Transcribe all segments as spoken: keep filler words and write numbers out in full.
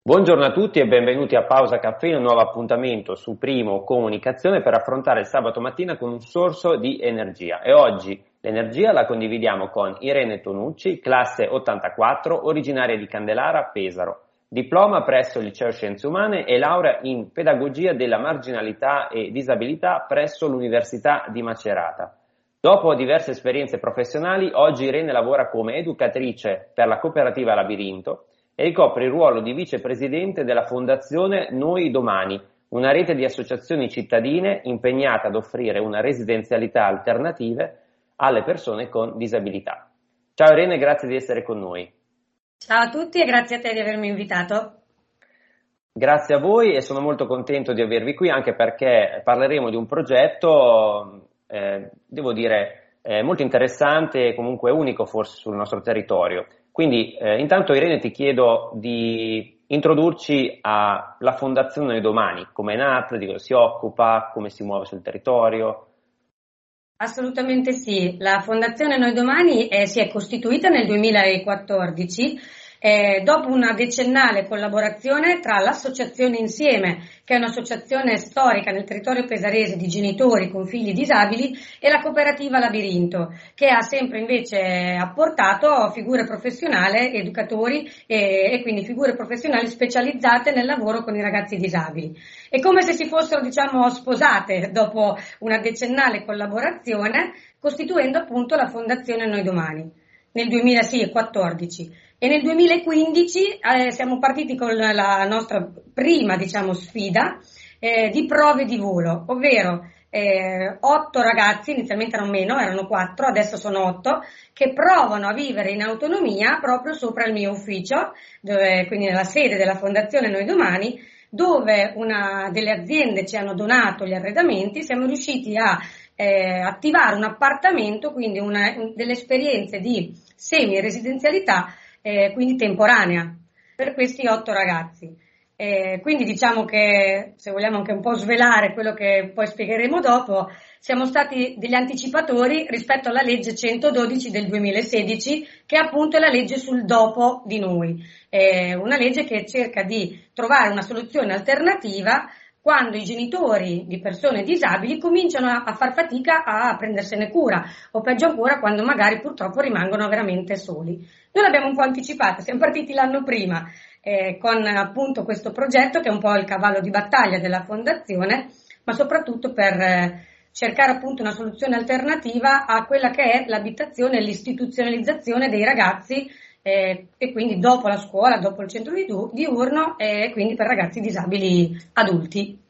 Buongiorno a tutti e benvenuti a Pausa Caffè, un nuovo appuntamento su Primo Comunicazione per affrontare il sabato mattina con un sorso di energia. E oggi l'energia la condividiamo con Irene Tonucci, classe ottantaquattro, originaria di Candelara, Pesaro, diploma presso il Liceo Scienze Umane e laurea in Pedagogia della Marginalità e Disabilità presso l'Università di Macerata. Dopo diverse esperienze professionali, oggi Irene lavora come educatrice per la cooperativa Labirinto e ricopre il ruolo di vicepresidente della Fondazione Noi Domani, una rete di associazioni cittadine impegnata ad offrire una residenzialità alternativa alle persone con disabilità. Ciao Irene, grazie di essere con noi. Ciao a tutti e grazie a te di avermi invitato. Grazie a voi e sono molto contento di avervi qui anche perché parleremo di un progetto, eh, devo dire, eh, molto interessante e comunque unico forse sul nostro territorio. Quindi eh, intanto Irene ti chiedo di introdurci alla Fondazione Noi Domani, come è nata, di cosa si occupa, come si muove sul territorio. Assolutamente sì, la Fondazione Noi Domani eh, si è costituita nel duemilaquattordici eh, dopo una decennale collaborazione tra l'Associazione Insieme, che è un'associazione storica nel territorio pesarese di genitori con figli disabili, e la cooperativa Labirinto, che ha sempre invece apportato figure professionali, educatori e, e quindi figure professionali specializzate nel lavoro con i ragazzi disabili. È come se si fossero, diciamo, sposate dopo una decennale collaborazione, costituendo appunto la Fondazione Noi Domani nel duemilaquattordici. E nel duemilaquindici eh, siamo partiti con la nostra prima, diciamo, sfida eh, di prove di volo, ovvero eh, otto ragazzi, inizialmente erano meno, erano quattro, adesso sono otto, che provano a vivere in autonomia proprio sopra il mio ufficio, dove, quindi nella sede della Fondazione Noi Domani, dove una delle aziende ci hanno donato gli arredamenti. Siamo riusciti a eh, attivare un appartamento, quindi una, un, delle esperienze di semi-residenzialità, eh, quindi temporanea, per questi otto ragazzi. Eh, quindi diciamo che, se vogliamo anche un po' svelare quello che poi spiegheremo dopo, siamo stati degli anticipatori rispetto alla legge centododici del duemilasedici, che appunto è la legge sul dopo di noi, è una legge che cerca di trovare una soluzione alternativa quando i genitori di persone disabili cominciano a, a far fatica a prendersene cura, o peggio ancora quando magari purtroppo rimangono veramente soli. Noi l'abbiamo un po' anticipata, siamo partiti l'anno prima eh, con appunto questo progetto che è un po' il cavallo di battaglia della fondazione, ma soprattutto per eh, cercare appunto una soluzione alternativa a quella che è l'abitazione e l'istituzionalizzazione dei ragazzi eh, e quindi dopo la scuola, dopo il centro diurno e eh, quindi per ragazzi disabili adulti.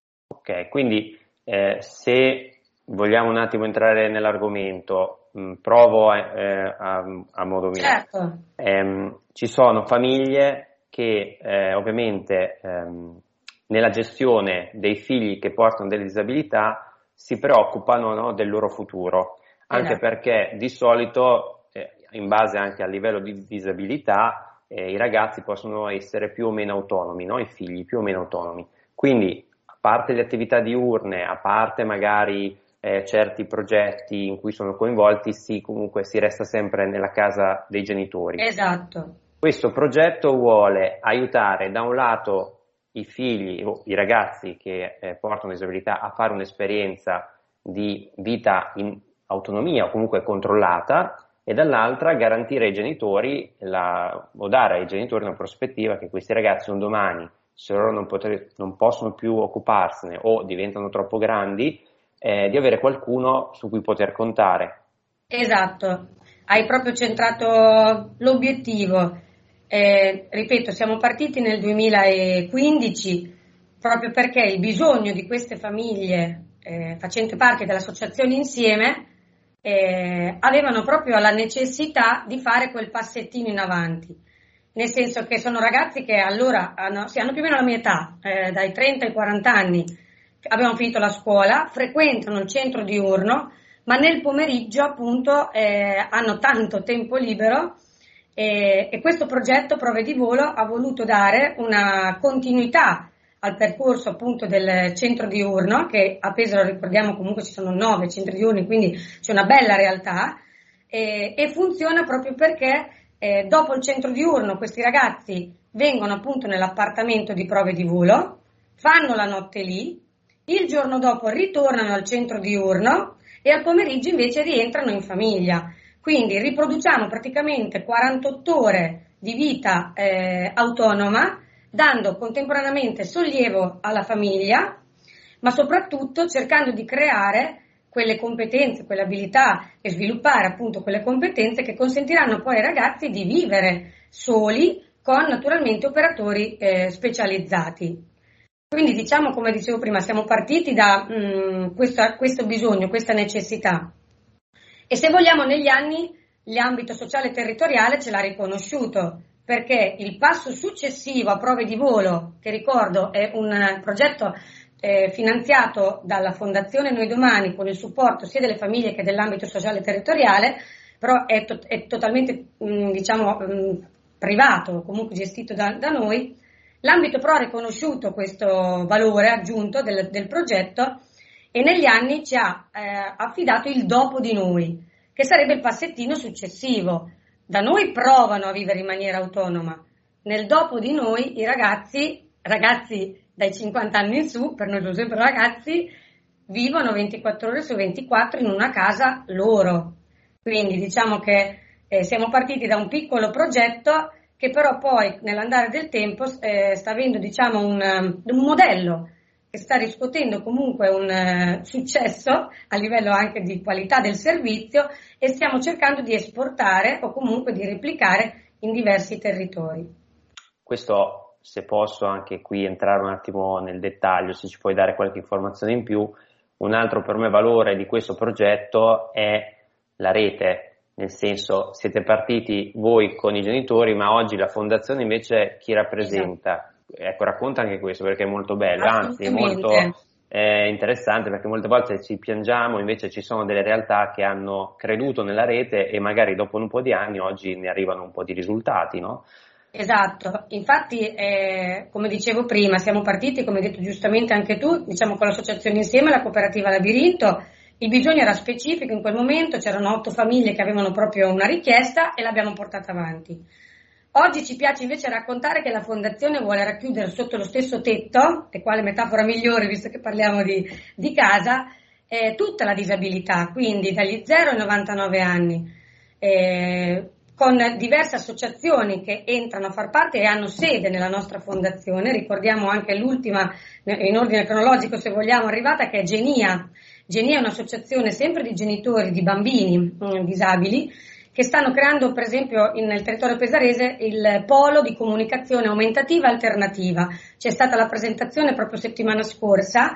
Ok, quindi eh, se vogliamo un attimo entrare nell'argomento, mh, provo a, eh, a, a modo mio. Certo. Eh, ci sono famiglie che eh, ovviamente ehm, nella gestione dei figli che portano delle disabilità si preoccupano, no, del loro futuro, anche Esatto. perché di solito, eh, in base anche al livello di disabilità, eh, i ragazzi possono essere più o meno autonomi, no? I figli più o meno autonomi. Quindi, a parte le attività diurne, a parte magari eh, certi progetti in cui sono coinvolti, sì, comunque si resta sempre nella casa dei genitori. Esatto. Questo progetto vuole aiutare da un lato i figli o i ragazzi che eh, portano disabilità a fare un'esperienza di vita in autonomia o comunque controllata, e dall'altra garantire ai genitori la, o dare ai genitori una prospettiva che questi ragazzi un domani, se loro non, poter, non possono più occuparsene o diventano troppo grandi, eh, di avere qualcuno su cui poter contare. Esatto, hai proprio centrato l'obiettivo. Eh, ripeto, siamo partiti nel duemilaquindici proprio perché il bisogno di queste famiglie eh, facenti parte dell'associazione Insieme eh, avevano proprio la necessità di fare quel passettino in avanti, nel senso che sono ragazzi che allora hanno, sì, hanno più o meno la mia età, eh, dai trenta ai quaranta anni, abbiamo finito la scuola, frequentano il centro diurno, ma nel pomeriggio appunto eh, hanno tanto tempo libero. E, e questo progetto Prove di Volo ha voluto dare una continuità al percorso appunto del centro diurno, che a Pesaro, ricordiamo, comunque ci sono nove centri diurni, quindi c'è una bella realtà, e, e funziona proprio perché eh, dopo il centro diurno questi ragazzi vengono appunto nell'appartamento di prove di volo, fanno la notte lì, il giorno dopo ritornano al centro diurno e al pomeriggio invece rientrano in famiglia. Quindi riproduciamo praticamente quarantotto ore di vita eh, autonoma, dando contemporaneamente sollievo alla famiglia, ma soprattutto cercando di creare quelle competenze, quelle abilità e sviluppare appunto quelle competenze che consentiranno poi ai ragazzi di vivere soli con naturalmente operatori eh, specializzati. Quindi diciamo, come dicevo prima, siamo partiti da mh, questo, questo bisogno, questa necessità e se vogliamo negli anni l'ambito sociale e territoriale ce l'ha riconosciuto, perché il passo successivo a prove di volo, che ricordo è un progetto eh, finanziato dalla Fondazione Noi Domani con il supporto sia delle famiglie che dell'ambito sociale e territoriale, però è, to- è totalmente mh, diciamo mh, privato, comunque gestito da, da noi. L'ambito però ha riconosciuto questo valore aggiunto del, del progetto e negli anni ci ha eh, affidato il dopo di noi, che sarebbe il passettino successivo. Da noi provano a vivere in maniera autonoma, nel dopo di noi i ragazzi, ragazzi dai cinquanta anni in su, per noi sono sempre ragazzi, vivono ventiquattro ore su ventiquattro in una casa loro. Quindi diciamo che eh, siamo partiti da un piccolo progetto che però poi nell'andare del tempo eh, sta avendo diciamo un, un modello che sta riscuotendo comunque un uh, successo a livello anche di qualità del servizio e stiamo cercando di esportare o comunque di replicare in diversi territori. Questo, se posso anche qui entrare un attimo nel dettaglio, se ci puoi dare qualche informazione in più, un altro per me valore di questo progetto è la rete. Nel senso, siete partiti voi con i genitori, ma oggi la fondazione invece chi rappresenta? Esatto. Ecco, racconta anche questo perché è molto bello, anzi è molto eh, interessante perché molte volte ci piangiamo, invece ci sono delle realtà che hanno creduto nella rete e magari dopo un po' di anni oggi ne arrivano un po' di risultati, no? Esatto, infatti eh, come dicevo prima siamo partiti, come hai detto giustamente anche tu, diciamo con l'associazione insieme, la cooperativa Labirinto. Il bisogno era specifico in quel momento, c'erano otto famiglie che avevano proprio una richiesta e l'abbiamo portata avanti. Oggi ci piace invece raccontare che la Fondazione vuole racchiudere sotto lo stesso tetto, e quale metafora migliore visto che parliamo di, di casa, eh, tutta la disabilità, quindi dagli zero ai novantanove anni, eh, con diverse associazioni che entrano a far parte e hanno sede nella nostra Fondazione. Ricordiamo anche l'ultima, in ordine cronologico se vogliamo, arrivata, che è Genia. Genia è un'associazione sempre di genitori di bambini mh, disabili che stanno creando per esempio in, nel territorio pesarese il polo di comunicazione aumentativa alternativa. C'è stata la presentazione proprio settimana scorsa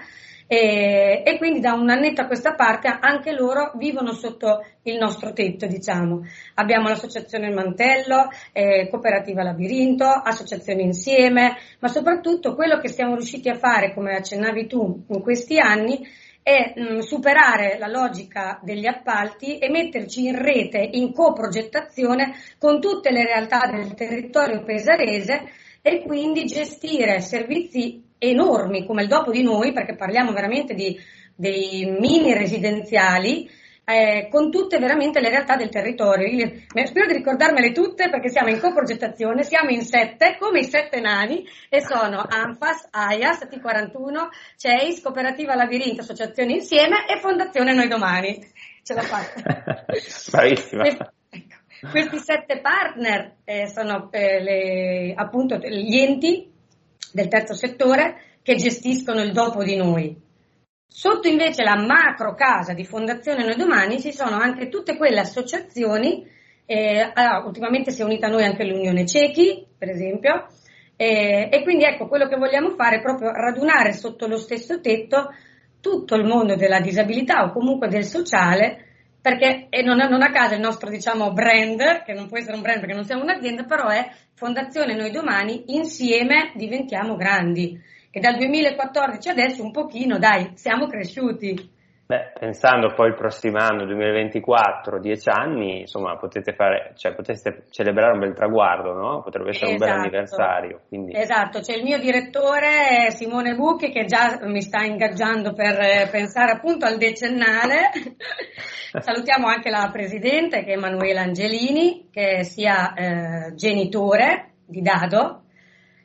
e, e quindi da un annetto a questa parte anche loro vivono sotto il nostro tetto, diciamo. Abbiamo l'associazione Il Mantello, eh, cooperativa Labirinto, associazioni insieme, ma soprattutto quello che siamo riusciti a fare, come accennavi tu, in questi anni è mh, superare la logica degli appalti e metterci in rete, in coprogettazione con tutte le realtà del territorio pesarese e quindi gestire servizi enormi come il dopo di noi, perché parliamo veramente di dei mini residenziali eh, con tutte veramente le realtà del territorio. Io spero di ricordarmele tutte perché siamo in coprogettazione, siamo in sette, come i sette nani, e sono ANFAS, AIAS, T quarantuno, C E I S, Cooperativa Labirinto, Associazioni Insieme e Fondazione Noi Domani. Ce l'ho fatta. Bravissima. Ecco. Questi sette partner eh, sono eh, le, appunto gli enti del terzo settore che gestiscono il dopo di noi. Sotto invece la macro casa di Fondazione Noi Domani ci sono anche tutte quelle associazioni, eh, ah, ultimamente si è unita a noi anche l'Unione Ciechi, per esempio, eh, e quindi ecco quello che vogliamo fare è proprio radunare sotto lo stesso tetto tutto il mondo della disabilità o comunque del sociale, perché e non, non a caso il nostro diciamo brand, che non può essere un brand perché non siamo un'azienda, però è Fondazione Noi Domani, insieme diventiamo grandi. E dal duemilaquattordici adesso un pochino, dai, siamo cresciuti. Beh, pensando poi il prossimo anno, duemilaventiquattro, dieci anni, insomma, potete fare, cioè potete celebrare un bel traguardo, no? Potrebbe essere esatto. Un bel anniversario. Quindi. Esatto, c'è il mio direttore Simone Bucchi che già mi sta ingaggiando per eh, pensare appunto al decennale. Salutiamo anche la presidente che è Emanuela Angelini, che sia eh, genitore di Dado.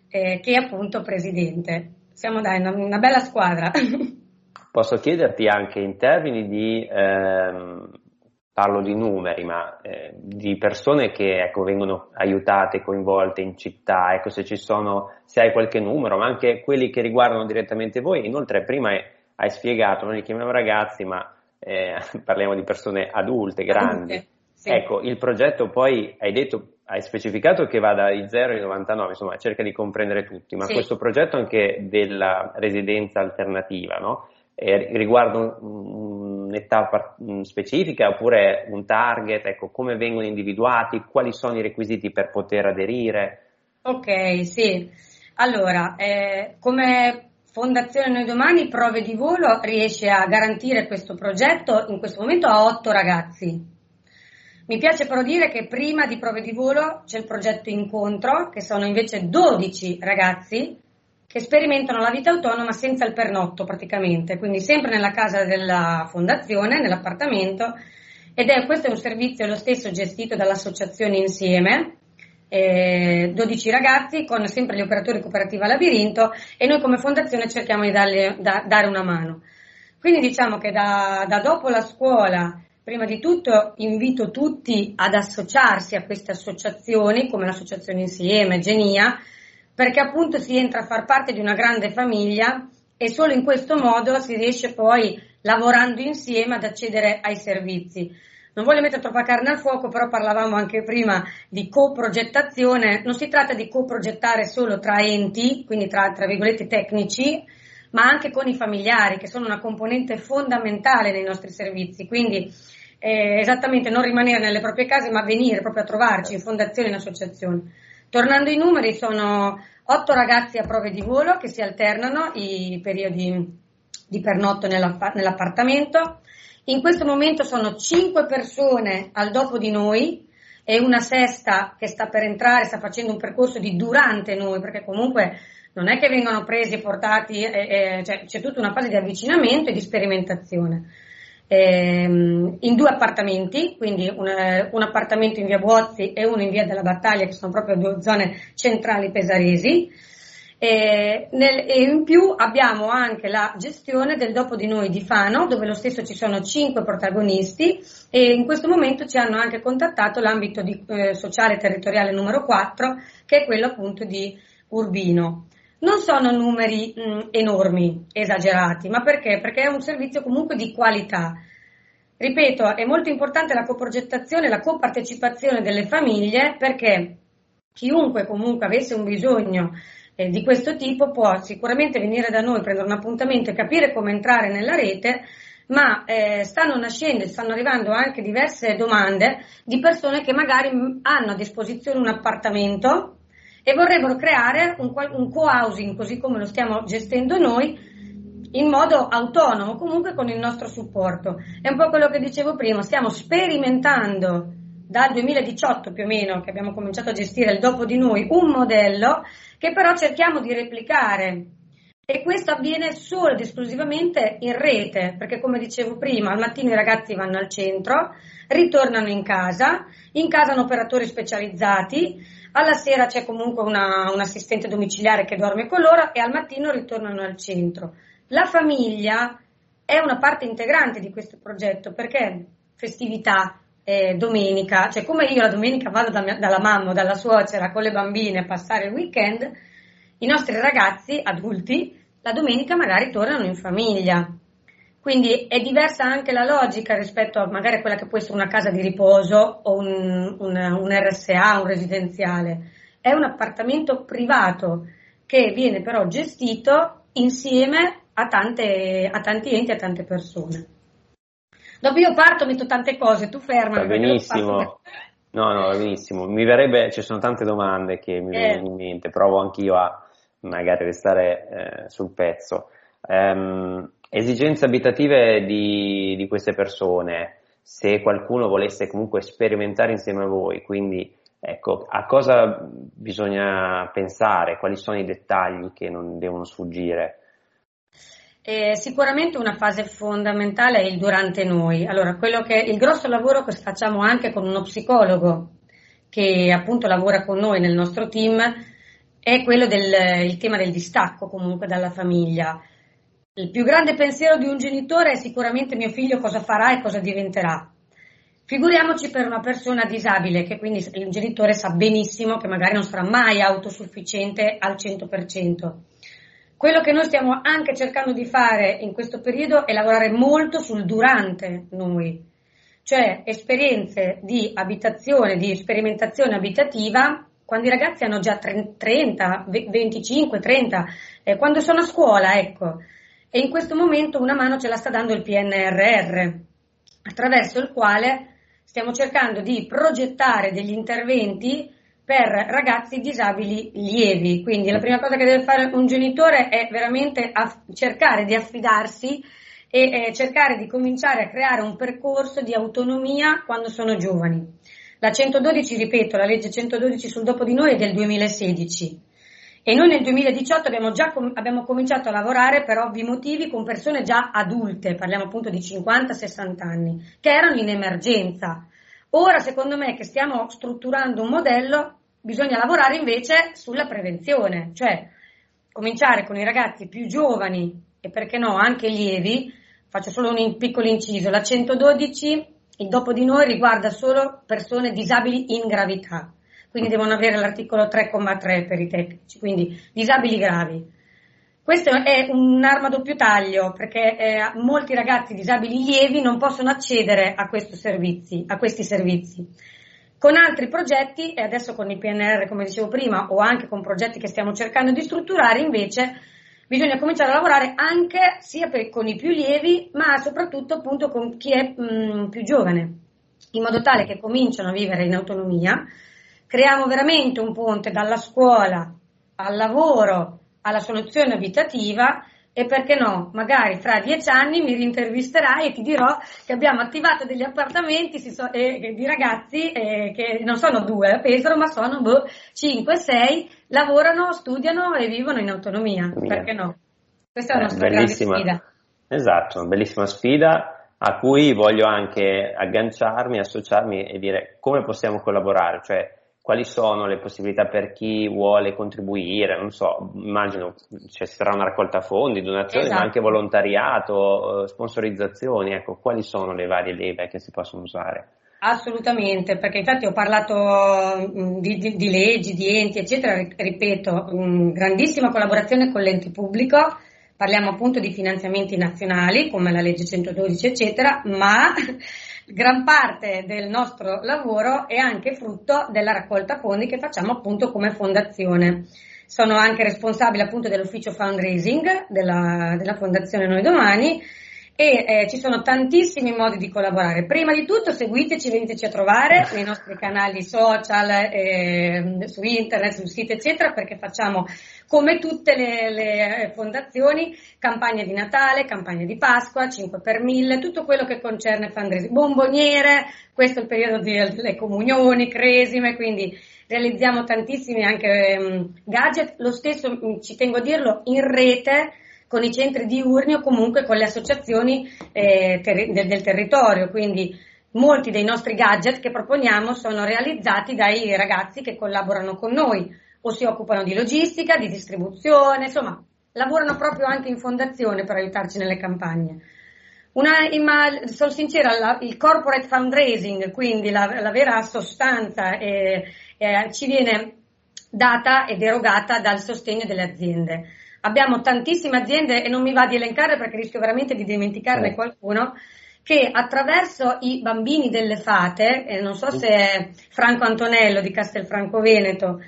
eh, che è appunto presidente. Siamo dai una, una bella squadra. Posso chiederti anche in termini di, ehm, parlo di numeri, ma eh, di persone che ecco, vengono aiutate, coinvolte in città, ecco se ci sono, se hai qualche numero, ma anche quelli che riguardano direttamente voi. Inoltre prima hai, hai spiegato, noi li chiamiamo ragazzi, ma eh, parliamo di persone adulte, grandi. Adulte, sì. Ecco, il progetto poi hai detto, hai specificato che va dai zero ai novantanove, insomma cerca di comprendere tutti, ma Sì. questo progetto anche della residenza alternativa, no? Eh, riguarda un'età par- specifica oppure un target, ecco, come vengono individuati, quali sono i requisiti per poter aderire? Ok, sì. Allora, eh, come Fondazione Noi Domani, Prove di Volo riesce a garantire questo progetto in questo momento a otto ragazzi. Mi piace però dire che prima di Prove di Volo c'è il progetto Incontro, che sono invece dodici ragazzi che sperimentano la vita autonoma senza il pernotto praticamente, quindi sempre nella casa della fondazione, nell'appartamento, ed è questo è un servizio lo stesso gestito dall'associazione Insieme, eh, dodici ragazzi con sempre gli operatori Cooperativa Labirinto, e noi come fondazione cerchiamo di darle, da, dare una mano. Quindi diciamo che da, da dopo la scuola, prima di tutto invito tutti ad associarsi a queste associazioni come l'associazione Insieme, Genia, perché appunto si entra a far parte di una grande famiglia e solo in questo modo si riesce poi, lavorando insieme, ad accedere ai servizi. Non voglio mettere troppa carne al fuoco, però parlavamo anche prima di coprogettazione. Non si tratta di coprogettare solo tra enti, quindi tra, tra virgolette tecnici, ma anche con i familiari, che sono una componente fondamentale nei nostri servizi. Quindi eh, esattamente non rimanere nelle proprie case, ma venire proprio a trovarci in fondazione, in associazione. Tornando ai numeri, sono otto ragazzi a prove di volo che si alternano i periodi di pernotto nell'appartamento. In questo momento sono cinque persone al dopo di noi e una sesta che sta per entrare, sta facendo un percorso di durante noi, perché comunque non è che vengono presi e portati, eh, eh, cioè, c'è tutta una fase di avvicinamento e di sperimentazione. In due appartamenti, quindi un, un appartamento in via Buozzi e uno in via della Battaglia, che sono proprio due zone centrali pesaresi, e, nel, e in più abbiamo anche la gestione del dopo di noi di Fano, dove lo stesso ci sono cinque protagonisti, e in questo momento ci hanno anche contattato l'ambito di, eh, sociale territoriale numero quattro, che è quello appunto di Urbino. Non sono numeri mh, enormi, esagerati, ma perché? Perché è un servizio comunque di qualità. Ripeto, è molto importante la coprogettazione, la copartecipazione delle famiglie, perché chiunque comunque avesse un bisogno eh, di questo tipo può sicuramente venire da noi, prendere un appuntamento e capire come entrare nella rete, ma eh, stanno nascendo e stanno arrivando anche diverse domande di persone che magari hanno a disposizione un appartamento e vorrebbero creare un, un co-housing, così come lo stiamo gestendo noi, in modo autonomo, comunque con il nostro supporto. È un po' quello che dicevo prima, stiamo sperimentando dal duemiladiciotto più o meno, che abbiamo cominciato a gestire il dopo di noi, un modello che però cerchiamo di replicare. E questo avviene solo ed esclusivamente in rete, perché come dicevo prima, al mattino i ragazzi vanno al centro, ritornano in casa, in casa hanno operatori specializzati, alla sera c'è comunque una, un assistente domiciliare che dorme con loro e al mattino ritornano al centro. La famiglia è una parte integrante di questo progetto, perché festività, eh, domenica, cioè come io la domenica vado da mia, dalla mamma o dalla suocera con le bambine a passare il weekend, i nostri ragazzi adulti la domenica magari tornano in famiglia. Quindi è diversa anche la logica rispetto a magari a quella che può essere una casa di riposo o un, un, un R S A, un residenziale. È un appartamento privato che viene però gestito insieme a, tante, a tanti enti, a tante persone. Dopo io parto, metto tante cose, tu fermami. Va benissimo. No, no, va benissimo. Mi verrebbe, ci sono tante domande che mi eh. vengono in mente, provo anch'io a magari restare eh, sul pezzo. Um, esigenze abitative di, di queste persone, se qualcuno volesse comunque sperimentare insieme a voi, quindi ecco, a cosa bisogna pensare, quali sono i dettagli che non devono sfuggire? Eh, sicuramente una fase fondamentale è il durante noi. Allora, quello che il grosso lavoro che facciamo anche con uno psicologo che appunto lavora con noi nel nostro team, è quello del il tema del distacco comunque dalla famiglia. Il più grande pensiero di un genitore è sicuramente mio figlio cosa farà e cosa diventerà. Figuriamoci per una persona disabile, che quindi il genitore sa benissimo che magari non sarà mai autosufficiente al cento per cento. Quello che noi stiamo anche cercando di fare in questo periodo è lavorare molto sul durante noi, cioè esperienze di abitazione, di sperimentazione abitativa, quando i ragazzi hanno già trenta, venticinque, trenta, eh, quando sono a scuola, ecco. E in questo momento una mano ce la sta dando il P N R R, attraverso il quale stiamo cercando di progettare degli interventi per ragazzi disabili lievi. Quindi la prima cosa che deve fare un genitore è veramente aff- cercare di affidarsi e eh, cercare di cominciare a creare un percorso di autonomia quando sono giovani. La centododici, ripeto, la legge centododici sul dopo di noi è del duemilasedici. E noi nel duemiladiciotto abbiamo già com- abbiamo cominciato a lavorare per ovvi motivi con persone già adulte, parliamo appunto di cinquanta sessanta anni, che erano in emergenza. Ora secondo me che stiamo strutturando un modello, bisogna lavorare invece sulla prevenzione, cioè cominciare con i ragazzi più giovani e perché no anche lievi. Faccio solo un piccolo inciso, la centododici, il dopo di noi riguarda solo persone disabili in gravità. Quindi devono avere l'articolo tre comma tre per i tecnici, quindi disabili gravi. Questo è un'arma a doppio taglio perché eh, molti ragazzi disabili lievi non possono accedere a, questo servizi, a questi servizi. Con altri progetti, e adesso con il P N R R come dicevo prima, o anche con progetti che stiamo cercando di strutturare, invece bisogna cominciare a lavorare anche sia per, con i più lievi, ma soprattutto appunto con chi è mh, più giovane, in modo tale che cominciano a vivere in autonomia. Creiamo veramente un ponte dalla scuola al lavoro alla soluzione abitativa e perché no, magari fra dieci anni mi rintervisterai e ti dirò che abbiamo attivato degli appartamenti si so, eh, di ragazzi eh, che non sono due a Pesaro ma sono boh, cinque sei, lavorano, studiano e vivono in autonomia, Mia. Perché no? Questa è la nostra grande sfida. Esatto, una bellissima sfida a cui voglio anche agganciarmi, associarmi e dire come possiamo collaborare, cioè quali sono le possibilità per chi vuole contribuire, non so, immagino ci sarà una raccolta fondi, donazioni, esatto. Ma anche volontariato, sponsorizzazioni, ecco, quali sono le varie leve che si possono usare? Assolutamente, perché infatti ho parlato di, di, di leggi, di enti, eccetera, ripeto, grandissima collaborazione con l'ente pubblico, parliamo appunto di finanziamenti nazionali, come la legge centododici, eccetera, ma gran parte del nostro lavoro è anche frutto della raccolta fondi che facciamo appunto come fondazione. Sono anche responsabile appunto dell'ufficio fundraising della, della Fondazione Noi Domani e eh, ci sono tantissimi modi di collaborare. Prima di tutto seguiteci, veniteci a trovare nei nostri canali social, eh, su internet, sul sito eccetera, perché facciamo come tutte le, le fondazioni, campagne di Natale, campagne di Pasqua, cinque per mille, tutto quello che concerne fundraising, bomboniere, questo è il periodo delle comunioni, cresime, quindi realizziamo tantissimi anche um, gadget, lo stesso um, ci tengo a dirlo in rete con i centri diurni o comunque con le associazioni eh, ter- del, del territorio, quindi molti dei nostri gadget che proponiamo sono realizzati dai ragazzi che collaborano con noi o si occupano di logistica, di distribuzione, insomma, lavorano proprio anche in fondazione per aiutarci nelle campagne. Una, ma sono sincera, la, il corporate fundraising, quindi la, la vera sostanza, eh, eh, ci viene data ed erogata dal sostegno delle aziende. Abbiamo tantissime aziende, e non mi va di elencare perché rischio veramente di dimenticarne qualcuno, che attraverso i bambini delle fate, eh, non so se è Franco Antonello di Castelfranco Veneto,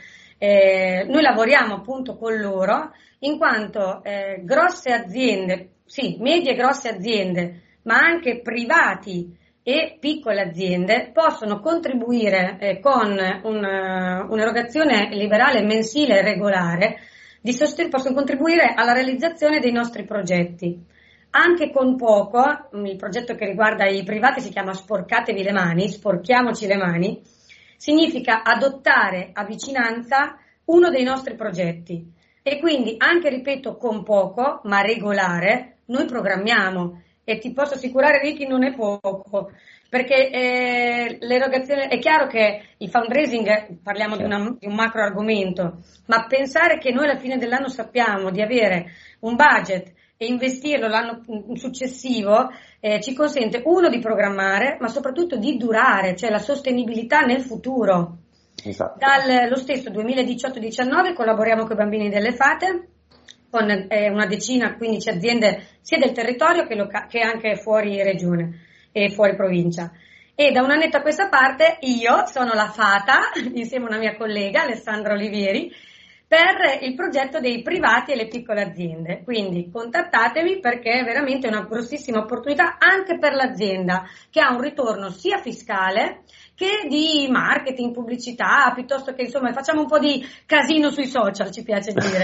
Eh, noi lavoriamo appunto con loro in quanto eh, grosse aziende, sì, medie e grosse aziende, ma anche privati e piccole aziende possono contribuire eh, con un, uh, un'erogazione liberale mensile e regolare, di sosten- possono contribuire alla realizzazione dei nostri progetti. Anche con poco, il progetto che riguarda i privati si chiama Sporcatevi le mani, sporchiamoci le mani, significa adottare a vicinanza uno dei nostri progetti e quindi anche, ripeto, con poco ma regolare noi programmiamo e ti posso assicurare, Ricky, non è poco, perché eh, l'erogazione, è chiaro che il fundraising, parliamo certo. di, una, di un macro argomento, ma pensare che noi alla fine dell'anno sappiamo di avere un budget e investirlo l'anno successivo eh, ci consente, uno, di programmare, ma soprattutto di durare, cioè la sostenibilità nel futuro. Esatto. Dallo stesso duemiladiciotto diciannove collaboriamo con i Bambini delle Fate, con eh, una decina, quindici aziende sia del territorio che, loca- che anche fuori regione e fuori provincia. E da un annetto a questa parte io sono la fata, insieme a una mia collega, Alessandra Olivieri, per il progetto dei privati e le piccole aziende. Quindi contattatemi, perché è veramente una grossissima opportunità anche per l'azienda, che ha un ritorno sia fiscale che di marketing, pubblicità, piuttosto che, insomma, facciamo un po' di casino sui social, ci piace dire.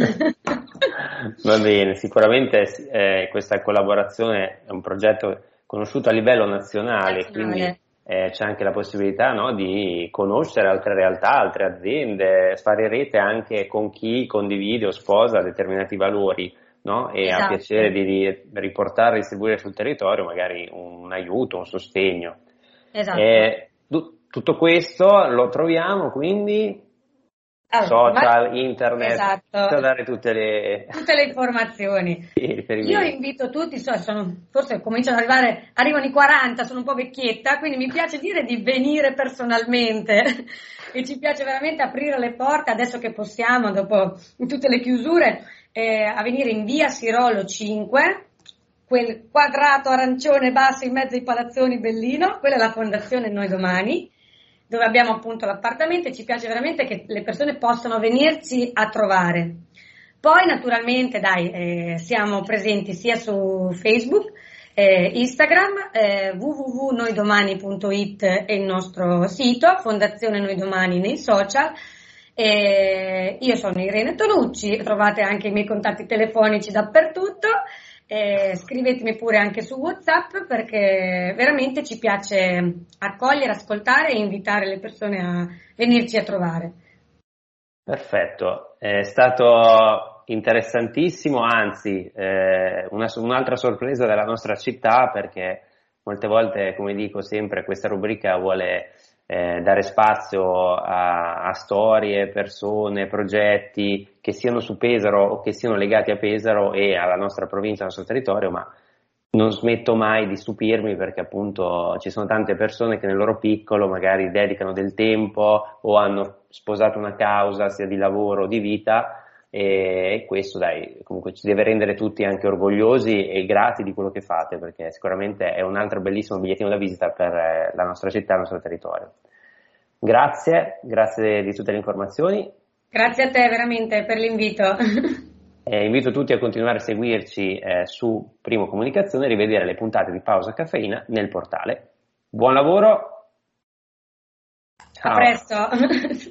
Va bene, sicuramente eh, questa collaborazione è un progetto conosciuto a livello nazionale, nazionale. Quindi eh, c'è anche la possibilità, no, di conoscere altre realtà, altre aziende, fare rete anche con chi condivide o sposa determinati valori, no? E esatto. ha piacere di riportare, distribuire sul territorio magari un aiuto, un sostegno. Esatto. Eh, tutto questo lo troviamo quindi allora, social, internet, esatto. per dare tutte le... tutte le informazioni. Sì, io invito tutti, so, sono, forse cominciano ad arrivare, arrivano i quaranta, sono un po' vecchietta, quindi mi piace dire di venire personalmente e ci piace veramente aprire le porte adesso che possiamo, dopo tutte le chiusure, eh, a venire in via Sirolo cinque, quel quadrato arancione basso in mezzo ai palazzoni bellino, quella è la Fondazione Noi Domani, dove abbiamo appunto l'appartamento, e ci piace veramente che le persone possano venirci a trovare. Poi naturalmente dai, eh, siamo presenti sia su Facebook, eh, Instagram, eh, w w w punto noi domani punto i t è il nostro sito, Fondazione Noi Domani nei social. Eh, io sono Irene Tonucci, trovate anche i miei contatti telefonici dappertutto. Eh, scrivetemi pure anche su WhatsApp, perché veramente ci piace accogliere, ascoltare e invitare le persone a venirci a trovare. Perfetto, è stato interessantissimo, anzi eh, una, un'altra sorpresa della nostra città, perché molte volte, come dico sempre, questa rubrica vuole eh, dare spazio a, a storie, persone, progetti che siano su Pesaro o che siano legati a Pesaro e alla nostra provincia, al nostro territorio, ma non smetto mai di stupirmi, perché appunto ci sono tante persone che nel loro piccolo magari dedicano del tempo o hanno sposato una causa sia di lavoro o di vita, e questo dai comunque ci deve rendere tutti anche orgogliosi e grati di quello che fate, perché sicuramente è un altro bellissimo bigliettino da visita per la nostra città e il nostro territorio. Grazie, grazie di tutte le informazioni. Grazie a te veramente per l'invito. Eh, invito tutti a continuare a seguirci eh, su Primo Comunicazione e rivedere le puntate di Pausa Caffeina nel portale. Buon lavoro. Ciao. A presto.